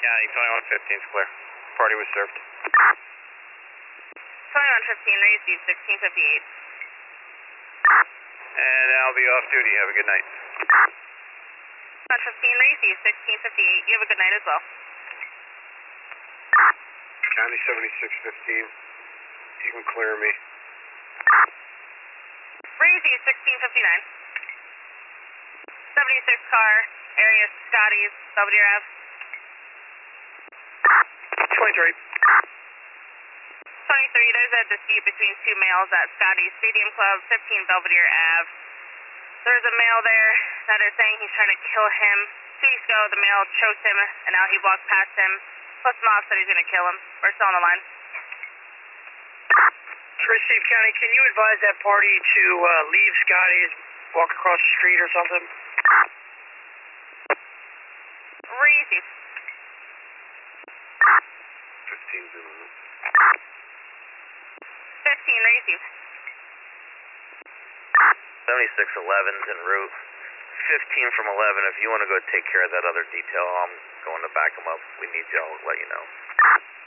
County, 2115 is clear. Party was served. 2115, receive 1658. And I'll be off duty. Have a good night. 2115, receive 1658. You have a good night as well. County 7615, you can clear me. Receive 1659. 76 car, area Scotty's, Belvedere Ave. 23. 23, there's a dispute between two males at Scotty's Stadium Club, 15 Belvedere Ave. There's a male there that is saying he's trying to kill him. 2 weeks ago, the male choked him, and now he walked past him, flipped him off, said he's going to kill him. We're still on the line. Receive County, can you advise that party to leave Scotty's, walk across the street or something? Receive. 15's in the 15, receive. 7611's en route. 15 from 11, if you want to go take care of that other detail, I'm going to back them up. We need you, I'll let you know.